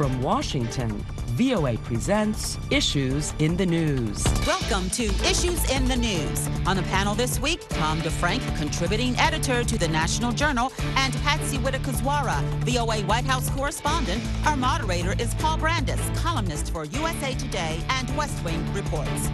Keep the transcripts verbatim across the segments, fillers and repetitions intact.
From Washington, V O A presents Issues in the News. Welcome to Issues in the News. On the panel this week, Tom DeFrank, contributing editor to the National Journal, and Patsy Widakuswara, V O A White House correspondent. Our moderator is Paul Brandis, columnist for U S A Today and West Wing Reports.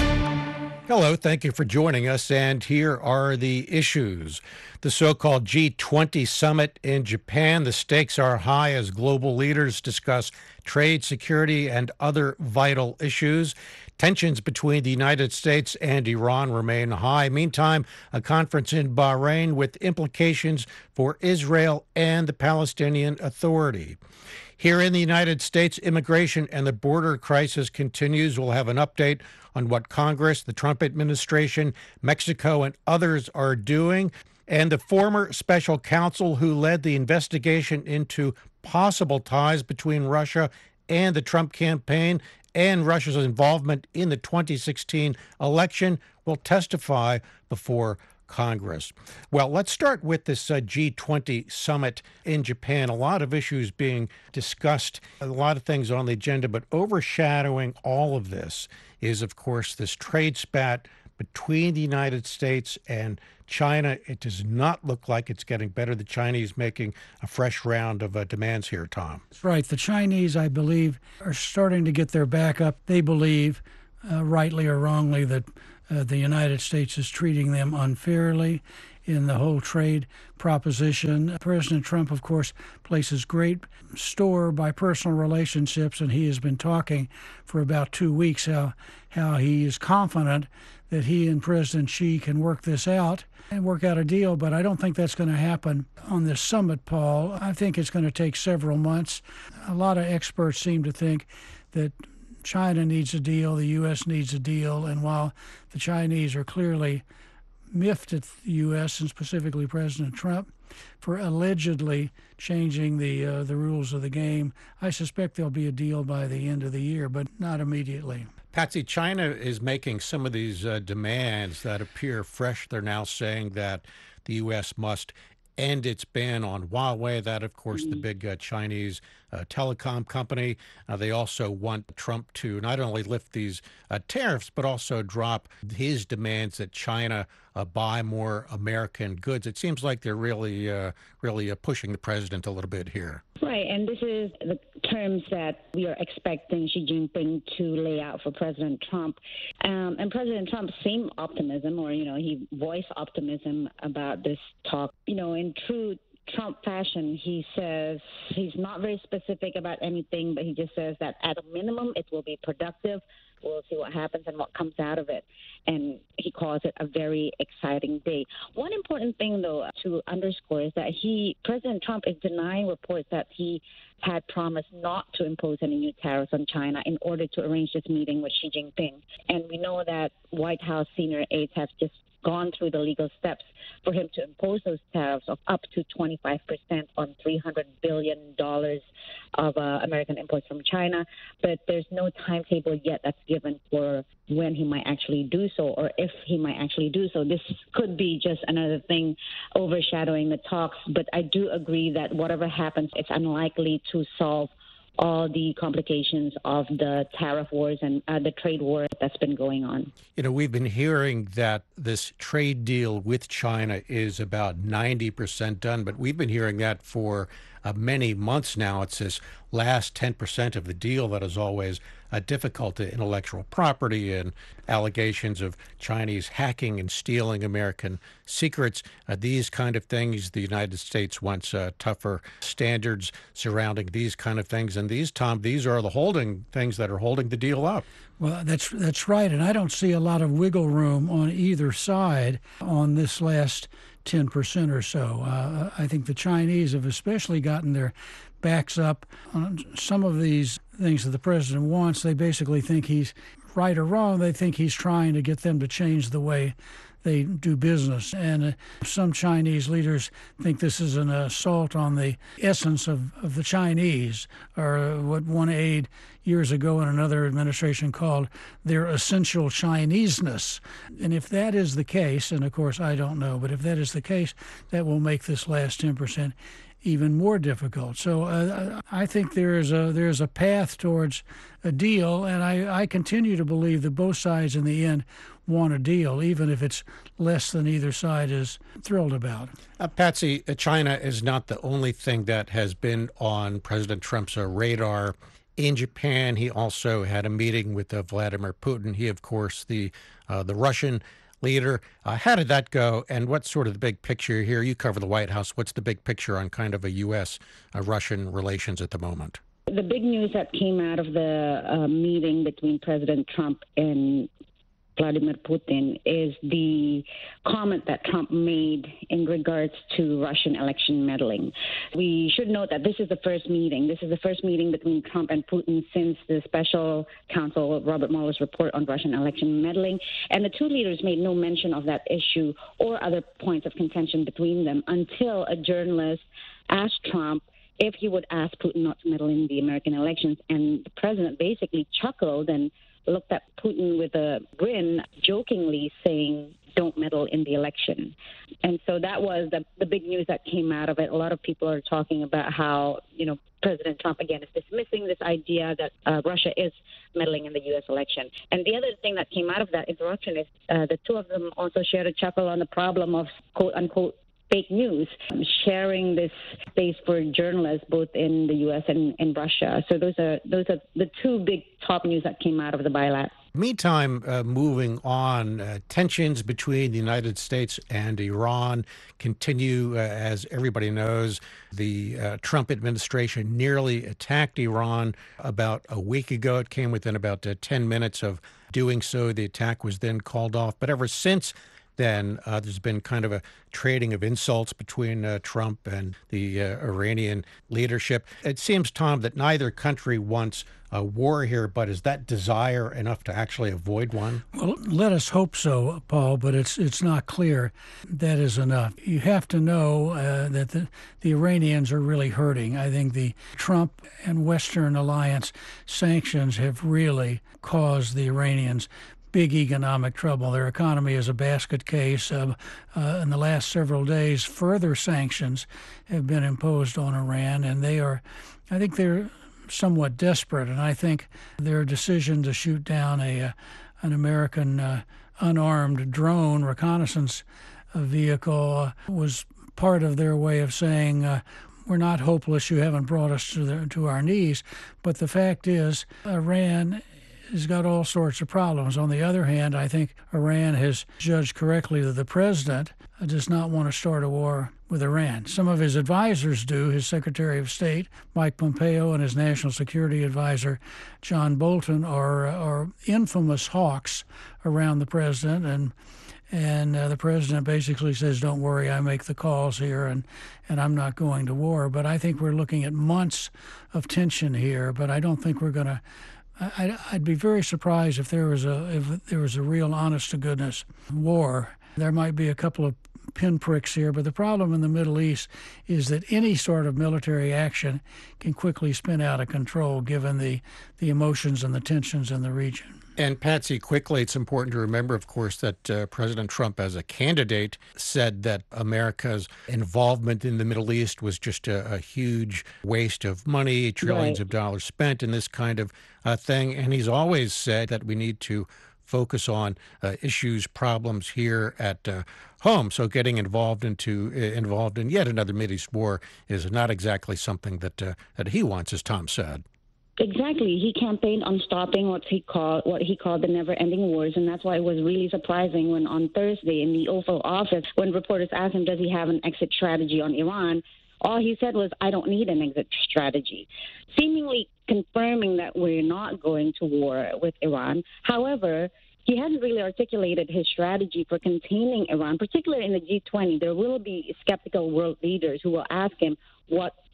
Hello, thank you for joining us, and here are the issues. The so-called G twenty summit in Japan. The stakes are high as global leaders discuss trade, security, and other vital issues. Tensions between the United States and Iran remain high. Meantime, a conference in Bahrain with implications for Israel and the Palestinian Authority. Here in the United States, immigration and the border crisis continues. We'll have an update on what Congress, the Trump administration, Mexico, and others are doing. And the former special counsel who led the investigation into possible ties between Russia and the Trump campaign and Russia's involvement in the twenty sixteen election will testify before Congress. Well, let's start with this uh, G twenty summit in Japan. A lot of issues being discussed, a lot of things on the agenda, but overshadowing all of this is, of course, this trade spat between the United States and China. It does not look like it's getting better. The Chinese making a fresh round of uh, demands here, Tom. That's right. The Chinese, I believe, are starting to get their back up. They believe, uh, rightly or wrongly, that uh, the United States is treating them unfairly in the whole trade proposition. President Trump, of course, places great store by personal relationships, and he has been talking for about two weeks how, how he is confident that he and President Xi can work this out and work out a deal, but I don't think that's going to happen on this summit, Paul. I think it's going to take several months. A lot of experts seem to think that China needs a deal, the U S needs a deal, and while the Chinese are clearly miffed at the U S and specifically President Trump for allegedly changing the uh, the rules of the game, I suspect there'll be a deal by the end of the year, but not immediately. Patsy, China is making some of these uh, demands that appear fresh. They're now saying that the U S must end its ban on Huawei, that, of course, mm-hmm. the big uh, Chinese uh, telecom company. Uh, they also want Trump to not only lift these uh, tariffs, but also drop his demands that China uh, buy more American goods. It seems like they're really, uh, really uh, pushing the president a little bit here. Right, and this is the terms that we are expecting Xi Jinping to lay out for President Trump. Um, and President Trump seemed optimism, or, you know, he voiced optimism about this talk. You know, in true Trump fashion, he says he's not very specific about anything, but he just says that at a minimum it will be productive. We'll see what happens and what comes out of it. And he calls it a very exciting day. One important thing, though, to underscore is that he, President Trump, is denying reports that he had promised not to impose any new tariffs on China in order to arrange this meeting with Xi Jinping. And we know that White House senior aides have just gone through the legal steps for him to impose those tariffs of up to twenty-five percent on three hundred billion dollars of uh, American imports from China. But there's no timetable yet that's given for when he might actually do so, or if he might actually do so. This could be just another thing overshadowing the talks. But I do agree that whatever happens, it's unlikely to solve all the complications of the tariff wars and uh, the trade war that's been going on. You know, we've been hearing that this trade deal with China is about ninety percent done, but we've been hearing that for uh, many months now. It's this last ten percent of the deal that is always uh, difficult to intellectual property and allegations of Chinese hacking and stealing American secrets. Uh, these kind of things, the United States wants uh, tougher standards surrounding these kind of things. And these, Tom, these are the holding things that are holding the deal up. Well, that's that's right. And I don't see a lot of wiggle room on either side on this last ten percent or so. Uh, I think the Chinese have especially gotten their backs up on some of these things that the president wants. They basically think he's right or wrong. They think he's trying to get them to change the way they do business. And uh, some Chinese leaders think this is an assault on the essence of, of the Chinese, or what one aide years ago in another administration called their essential Chineseness. And if that is the case, and of course I don't know, but if that is the case, that will make this last ten percent even more difficult. So uh, I think there is a there is a path towards a deal, and I, I continue to believe that both sides in the end want a deal, even if it's less than either side is thrilled about. Uh, Patsy, uh, China is not the only thing that has been on President Trump's uh, radar. In Japan, he also had a meeting with uh, Vladimir Putin. He, of course, the uh, the Russian leader. Uh, how did that go, and what's sort of the big picture here? You cover the White House. What's the big picture on kind of a U S uh, Russian relations at the moment? The big news that came out of the uh, meeting between President Trump and Vladimir Putin is the comment that Trump made in regards to Russian election meddling. We should note that this is the first meeting. This is the first meeting between Trump and Putin since the special counsel Robert Mueller's report on Russian election meddling. And the two leaders made no mention of that issue or other points of contention between them until a journalist asked Trump if he would ask Putin not to meddle in the American elections. And the president basically chuckled and looked at Putin with a grin, jokingly saying, don't meddle in the election. And so that was the, the big news that came out of it. A lot of people are talking about how, you know, President Trump, again, is dismissing this idea that uh, Russia is meddling in the U S election. And the other thing that came out of that interruption is uh, the two of them also shared a chuckle on the problem of, quote-unquote, fake news, sharing this space for journalists both in the U S and in Russia. So those are those are the two big top news that came out of the bilat. Meantime, uh, moving on, uh, tensions between the United States and Iran continue. Uh, as everybody knows, the uh, Trump administration nearly attacked Iran about a week ago. It came within about uh, ten minutes of doing so. The attack was then called off. But ever since then, uh, there's been kind of a trading of insults between uh, Trump and the uh, Iranian leadership. It seems, Tom, that neither country wants a war here, but is that desire enough to actually avoid one? Well, let us hope so, Paul, but it's it's not clear that is enough. You have to know uh, that the, the Iranians are really hurting. I think the Trump and Western alliance sanctions have really caused the Iranians big economic trouble. Their economy is a basket case. Uh, uh, in the last several days, further sanctions have been imposed on Iran, and they are, I think they're somewhat desperate. And I think their decision to shoot down a uh, an American uh, unarmed drone reconnaissance uh, vehicle uh, was part of their way of saying, uh, we're not hopeless, you haven't brought us to, the, to our knees. But the fact is, Iran has got all sorts of problems. On the other hand, I think Iran has judged correctly that the president does not want to start a war with Iran. Some of his advisors do. His Secretary of State, Mike Pompeo, and his National Security Advisor, John Bolton, are, are infamous hawks around the president. And And uh, the president basically says, don't worry, I make the calls here, and, and I'm not going to war. But I think we're looking at months of tension here, but I don't think we're going to I'd, I'd be very surprised if there was a if there was a real honest-to-goodness war. There might be a couple of pinpricks here, but the problem in the Middle East is that any sort of military action can quickly spin out of control given the, the emotions and the tensions in the region. And Patsy, quickly, it's important to remember, of course, that uh, President Trump, as a candidate, said that America's involvement in the Middle East was just a, a huge waste of money, trillions right. of dollars spent in this kind of uh, thing. And he's always said that we need to focus on uh, issues, problems here at uh, home. So getting involved into uh, involved in yet another Mideast war is not exactly something that uh, that he wants, as Tom said. Exactly. He campaigned on stopping what he called what he called the never-ending wars, and that's why it was really surprising when on Thursday in the Oval Office, when reporters asked him, does he have an exit strategy on Iran, all he said was, I don't need an exit strategy, seemingly confirming that we're not going to war with Iran. However, he hasn't really articulated his strategy for containing Iran, particularly in the G twenty. There will be skeptical world leaders who will ask him what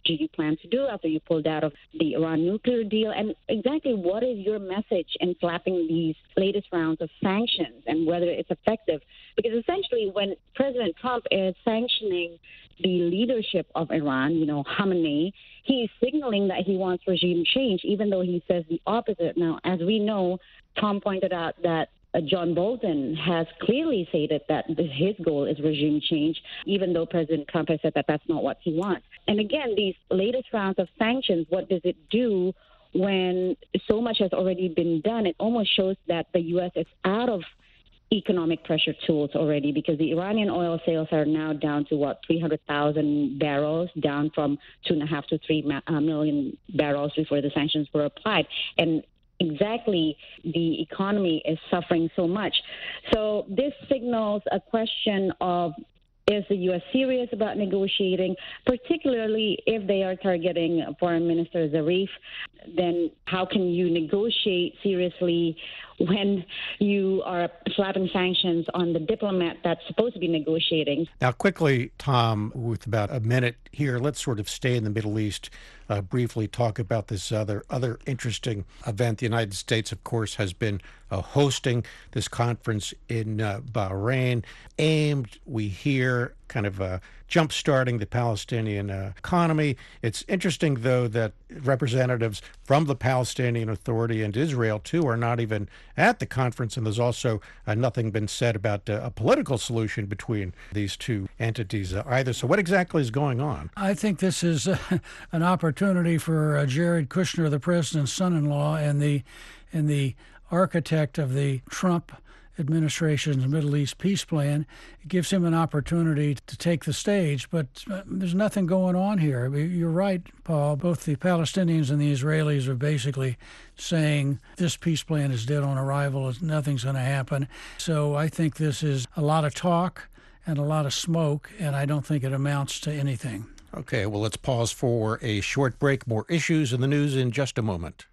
do you plan to do after you pulled out of the Iran nuclear deal? And exactly what is your message in slapping these latest rounds of sanctions and whether it's effective? Because essentially when President Trump is sanctioning the leadership of Iran, you know, Khamenei, he's signaling that he wants regime change, even though he says the opposite. Now, as we know, Tom pointed out that Uh, John Bolton has clearly stated that his goal is regime change, even though President Trump has said that that's not what he wants. And again, these latest rounds of sanctions, what does it do when so much has already been done? It almost shows that the U S is out of economic pressure tools already, because the Iranian oil sales are now down to, what, three hundred thousand barrels, down from two and a half to three ma- uh, million barrels before the sanctions were applied. And exactly the economy is suffering so much. So this signals a question of, is the U S serious about negotiating, particularly if they are targeting Foreign Minister Zarif? Then how can you negotiate seriously when you are slapping sanctions on the diplomat that's supposed to be negotiating? Now, quickly, Tom, with about a minute here, let's sort of stay in the Middle East, uh, briefly talk about this other other interesting event. The United States, of course, has been uh, hosting this conference in uh, Bahrain, aimed, we hear, kind of uh, jump-starting the Palestinian uh, economy. It's interesting, though, that representatives from the Palestinian Authority and Israel, too, are not even at the conference, and there's also uh, nothing been said about uh, a political solution between these two entities uh, either. So what exactly is going on? I think this is uh, an opportunity for uh, Jared Kushner, the president's son-in-law, and the and the architect of the Trump administration's Middle East peace plan. It gives him an opportunity to take the stage, but uh, there's nothing going on here. You're right, Paul. Both the Palestinians and the Israelis are basically saying this peace plan is dead on arrival, nothing's going to happen. So I think this is a lot of talk and a lot of smoke, and I don't think it amounts to anything. Okay, well, let's pause for a short break. More issues in the news in just a moment.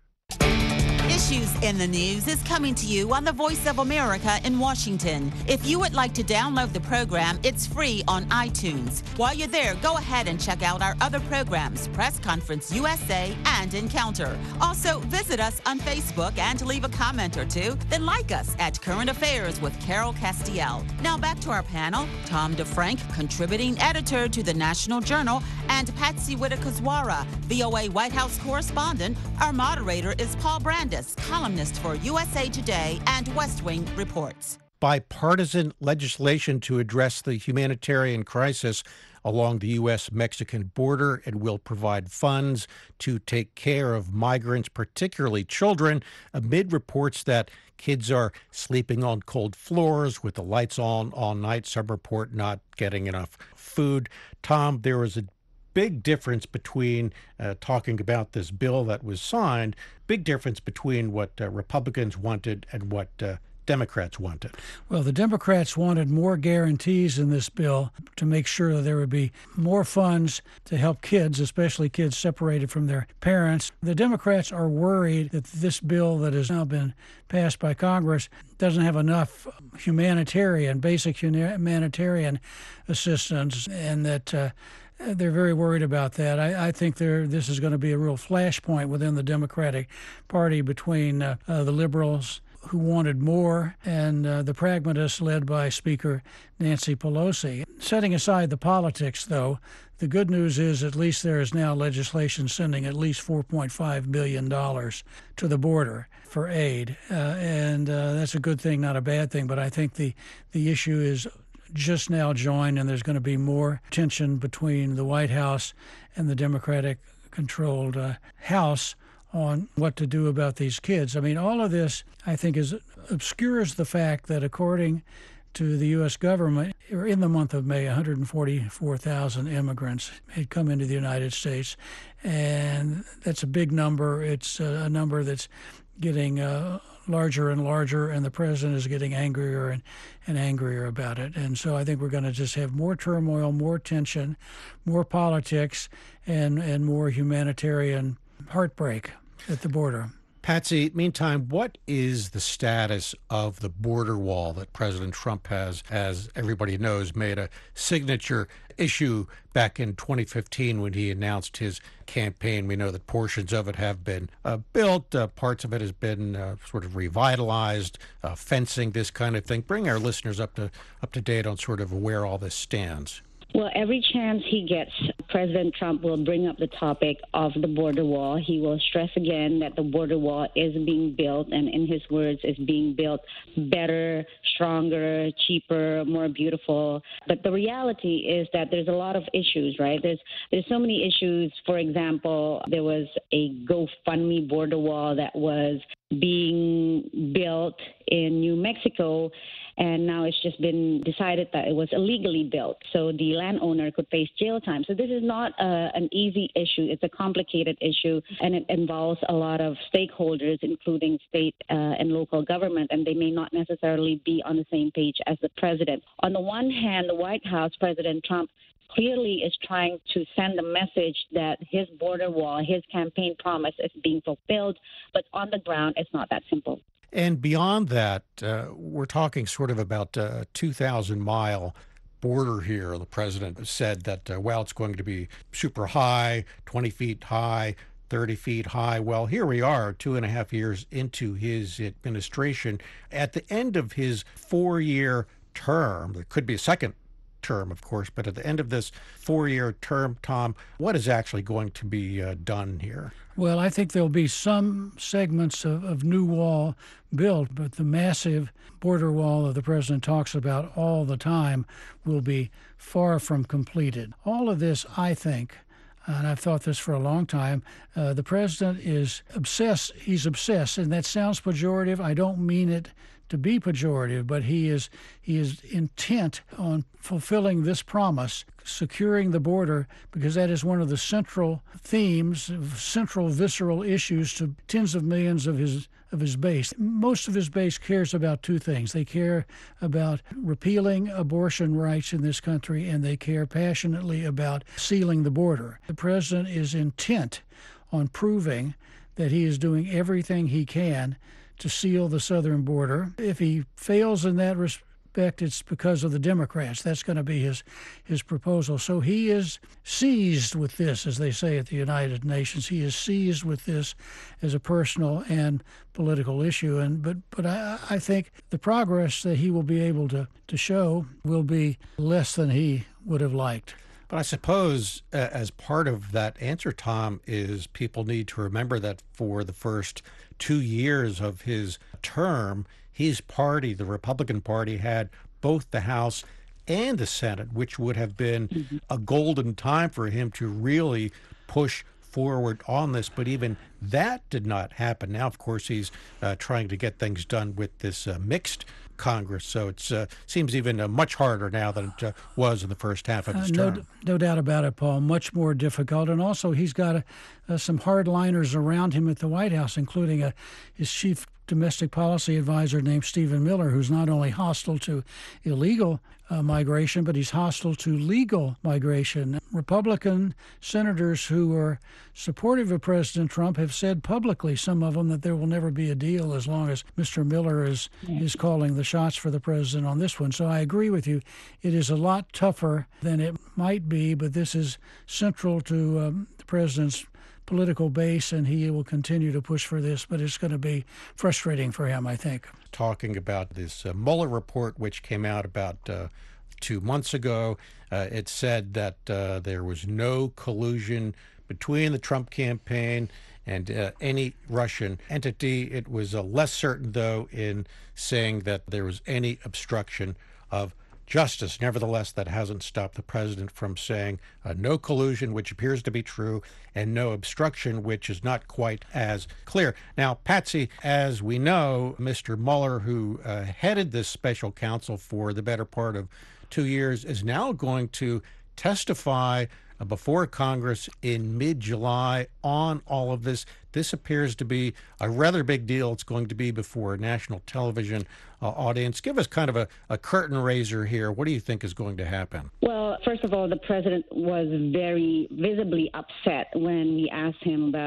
Issues in the News is coming to you on the Voice of America in Washington. If you would like to download the program, it's free on iTunes. While you're there, go ahead and check out our other programs, Press Conference U S A and Encounter. Also, visit us on Facebook and leave a comment or two. Then like us at Current Affairs with Carol Castiel. Now back to our panel. Tom DeFrank, contributing editor to the National Journal, and Patsy Widakuswara, V O A White House correspondent. Our moderator is Paul Brandis, columnist for U S A Today and West Wing Reports. Bipartisan legislation to address the humanitarian crisis along the U S Mexican border and will provide funds to take care of migrants, particularly children, amid reports that kids are sleeping on cold floors with the lights on all night. Some report not getting enough food. Tom, there was a big difference between uh, talking about this bill that was signed, big difference between what uh, Republicans wanted and what uh, Democrats wanted. Well, the Democrats wanted more guarantees in this bill to make sure that there would be more funds to help kids, especially kids separated from their parents. The Democrats are worried that this bill that has now been passed by Congress doesn't have enough humanitarian, basic humanitarian assistance, and that uh, they're very worried about that. I, I think this is going to be a real flashpoint within the Democratic Party between uh, uh, the liberals, who wanted more, and uh, the pragmatists led by Speaker Nancy Pelosi. Setting aside the politics, though, the good news is at least there is now legislation sending at least four point five billion dollars to the border for aid, uh, and uh, that's a good thing, not a bad thing, but I think the, the issue is just now joined, and there's going to be more tension between the White House and the Democratic-controlled uh, House on what to do about these kids. I mean, all of this, I think, is obscures the fact that according to the U S government, in the month of May, one hundred forty-four thousand immigrants had come into the United States, and that's a big number. It's a number that's getting uh, larger and larger, and the president is getting angrier and, and angrier about it. And so I think we're going to just have more turmoil, more tension, more politics, and, and more humanitarian heartbreak at the border. Patsy, meantime, what is the status of the border wall that President Trump has, as everybody knows, made a signature issue back in twenty fifteen when he announced his campaign? We know that portions of it have been uh, built, uh, parts of it has been uh, sort of revitalized, uh, fencing, this kind of thing. Bring our listeners up to up to date on sort of where all this stands. Well, every chance he gets, President Trump will bring up the topic of the border wall. He will stress again that the border wall is being built, and in his words, is being built better, stronger, cheaper, more beautiful. But the reality is that there's a lot of issues, right? There's there's so many issues. For example, there was a GoFundMe border wall that was being built in New Mexico, and now it's just been decided that it was illegally built. So the landowner could face jail time. So this is not a, an easy issue. It's a complicated issue, and it involves a lot of stakeholders, including state uh, and local government, and they may not necessarily be on the same page as the president. On the one hand, the White House, President Trump, clearly is trying to send a message that his border wall, his campaign promise is being fulfilled, but on the ground, it's not that simple. And beyond that, uh, we're talking sort of about a two thousand mile border here. The president said that, uh, well, it's going to be super high, twenty feet high, thirty feet high. Well, here we are, two and a half years into his administration. At the end of his four-year term, there could be a second term, of course, but at the end of this four-year term, Tom, what is actually going to be uh, done here? Well, I think there'll be some segments of, of new wall built, but the massive border wall that the president talks about all the time will be far from completed. All of this, I think, and I've thought this for a long time, uh, the president is obsessed. He's obsessed, and that sounds pejorative. I don't mean it to be pejorative, but he is he is intent on fulfilling this promise, securing the border, because that is one of the central themes, central visceral issues to tens of millions of his of his base. Most of his base cares about two things. They care about repealing abortion rights in this country, and they care passionately about sealing the border. The president is intent on proving that he is doing everything he can to seal the southern border. If he fails in that respect, it's because of the Democrats. That's going to be his his proposal. So he is seized with this, as they say at the United Nations. He is seized with this as a personal and political issue. And but but I, I think the progress that he will be able to, to show will be less than he would have liked. But I suppose uh, as part of that answer, Tom, is people need to remember that for the first two years of his term, his party, the Republican Party, had both the House and the Senate, which would have been mm-hmm. a golden time for him to really push forward on this. But even that did not happen. Now, of course, he's uh, trying to get things done with this uh, mixed Congress. So it uh, seems even uh, much harder now than it uh, was in the first half of his uh, no, term. No doubt about it, Paul. Much more difficult. And also he's got a, uh, some hardliners around him at the White House, including a, his chief domestic policy advisor named Stephen Miller, who's not only hostile to illegal uh, migration, but he's hostile to legal migration. Republican senators who are supportive of President Trump have said publicly, some of them, that there will never be a deal as long as Mister Miller is, is calling the shots for the president on this one. So I agree with you. It is a lot tougher than it might be, but this is central to um, the president's political base, and he will continue to push for this, but it's going to be frustrating for him, I think. Talking about this uh, Mueller report, which came out about uh, two months ago, uh, it said that uh, there was no collusion between the Trump campaign and uh, any Russian entity. It was uh, less certain, though, in saying that there was any obstruction of justice. Nevertheless, that hasn't stopped the president from saying uh, no collusion, which appears to be true, and no obstruction, which is not quite as clear. Now, Patsy, as we know, Mister Mueller, who uh, headed this special counsel for the better part of two years, is now going to testify uh, before Congress in mid-July on all of this. This appears to be a rather big deal. It's going to be before a national television uh, audience. Give us kind of a, a curtain raiser here. What do you think is going to happen? Well, first of all, the president was very visibly upset when we asked him about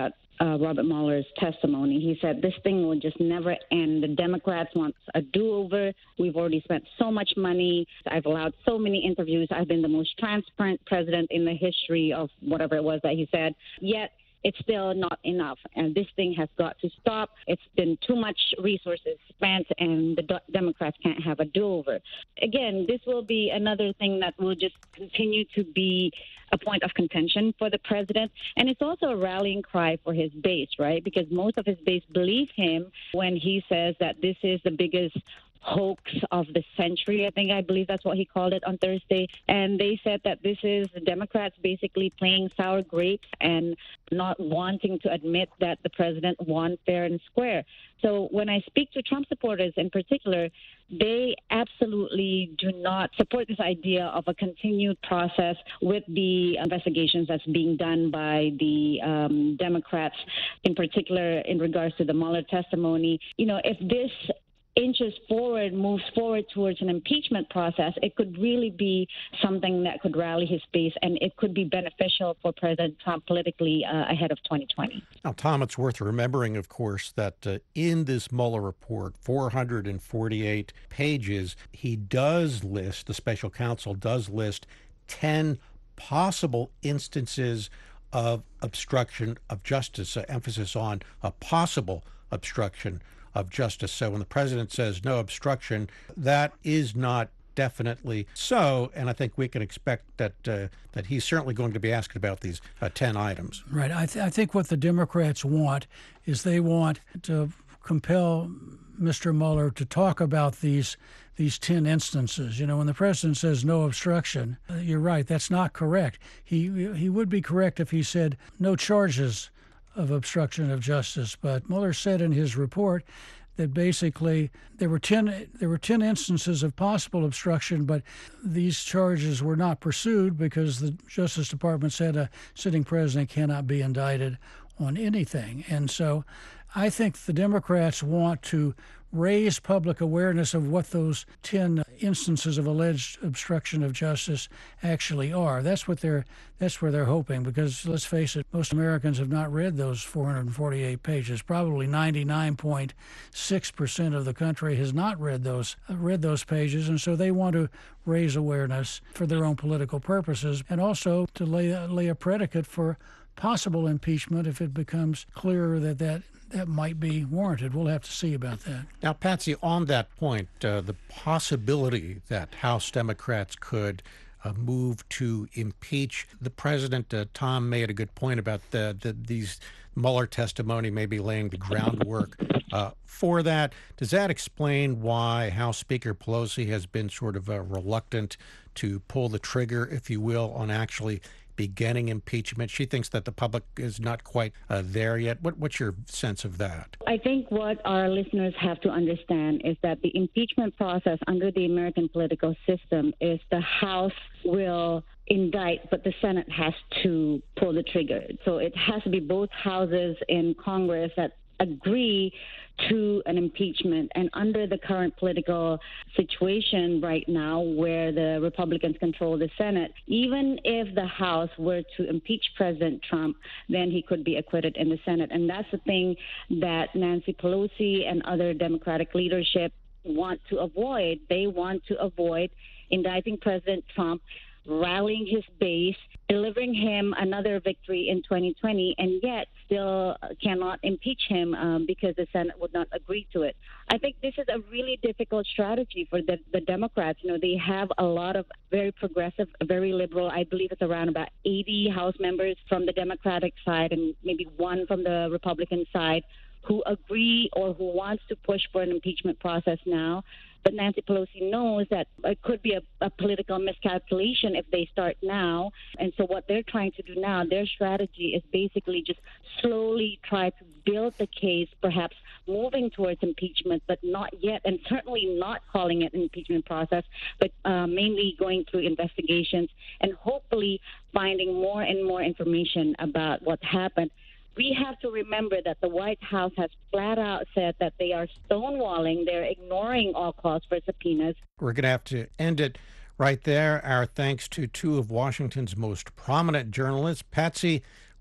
uh, Robert Mueller's testimony. He said this thing will just never end. The Democrats want a do-over. We've already spent so much money. I've allowed so many interviews. I've been the most transparent president in the history of whatever it was that he said. Yet it's still not enough, and this thing has got to stop. It's been too much resources spent, and the Democrats can't have a do-over. Again, this will be another thing that will just continue to be a point of contention for the president, and it's also a rallying cry for his base, right? Because most of his base believe him when he says that this is the biggest hoax of the century. I think I believe that's what he called it on Thursday. And they said that this is the Democrats basically playing sour grapes and not wanting to admit that the president won fair and square. So when I speak to Trump supporters in particular, they absolutely do not support this idea of a continued process with the investigations that's being done by the um, Democrats, in particular in regards to the Mueller testimony. You know, if this inches forward, moves forward towards an impeachment process, it could really be something that could rally his base, and it could be beneficial for President Trump politically uh, ahead of twenty twenty. Now, Tom, it's worth remembering, of course, that uh, in this Mueller report, four hundred forty-eight pages, he does list, the special counsel does list ten possible instances of obstruction of justice, uh, emphasis on a possible obstruction of justice. So when the president says no obstruction, that is not definitely so, and I think we can expect that uh, that he's certainly going to be asked about these uh, ten items. Right. I, th- I think what the Democrats want is they want to compel Mister Mueller to talk about these these ten instances. You know, when the president says no obstruction, uh, you're right, that's not correct. He he would be correct if he said no charges of obstruction of justice, but Mueller said in his report that basically there were ten there were ten instances of possible obstruction, but these charges were not pursued because the Justice Department said a sitting president cannot be indicted on anything. And so I think the Democrats want to raise public awareness of what those ten instances of alleged obstruction of justice actually are. That's what they're that's where they're hoping, because let's face it, most Americans have not read those four hundred forty-eight pages. Probably ninety-nine point six percent of the country has not read those read those pages, and so they want to raise awareness for their own political purposes, and also to lay lay a predicate for possible impeachment if it becomes clearer that that that might be warranted. We'll have to see about that. Now, Patsy, on that point, uh, the possibility that House Democrats could uh, move to impeach the president, uh, Tom made a good point about the, the, these Mueller testimony maybe laying the groundwork uh, for that. Does that explain why House Speaker Pelosi has been sort of uh, reluctant to pull the trigger, if you will, on actually beginning impeachment? She thinks that the public is not quite uh, there yet. What, what's your sense of that? I think what our listeners have to understand is that the impeachment process under the American political system is the House will indict, but the Senate has to pull the trigger. So it has to be both houses in Congress that agree to an impeachment. And under the current political situation right now, where the Republicans control the Senate, even if the House were to impeach President Trump, then he could be acquitted in the Senate. And that's the thing that Nancy Pelosi and other Democratic leadership want to avoid. They want to avoid indicting President Trump, rallying his base, delivering him another victory in twenty twenty, and yet still cannot impeach him um, because the Senate would not agree to it. I think this is a really difficult strategy for the, the Democrats. You know, they have a lot of very progressive, very liberal, I believe it's around about eighty House members from the Democratic side and maybe one from the Republican side who agree or who wants to push for an impeachment process now. But Nancy Pelosi knows that it could be a, a political miscalculation if they start now. And so what they're trying to do now, their strategy is basically just slowly try to build the case, perhaps moving towards impeachment, but not yet, and certainly not calling it an impeachment process, but uh, mainly going through investigations and hopefully finding more and more information about what happened. We have to remember that the White House has flat out said that they are stonewalling, they're ignoring all calls for subpoenas. We're going to have to end it right there. Our thanks to two of Washington's most prominent journalists. Patsy,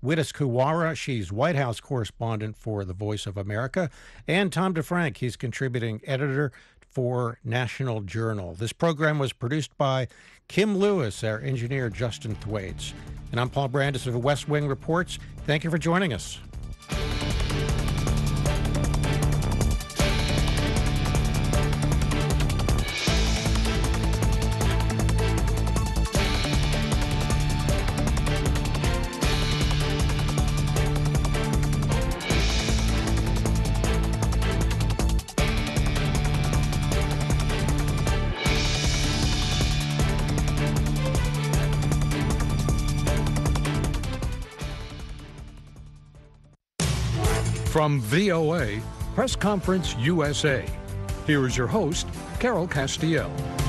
Wittes-Kuwara. She's White House correspondent for The Voice of America. And Tom DeFrank, he's contributing editor for National Journal. This program was produced by Kim Lewis, our engineer Justin Thwaites. And I'm Paul Brandis of the West Wing Reports. Thank you for joining us. From V O A, Press Conference U S A, here is your host, Carol Castiel.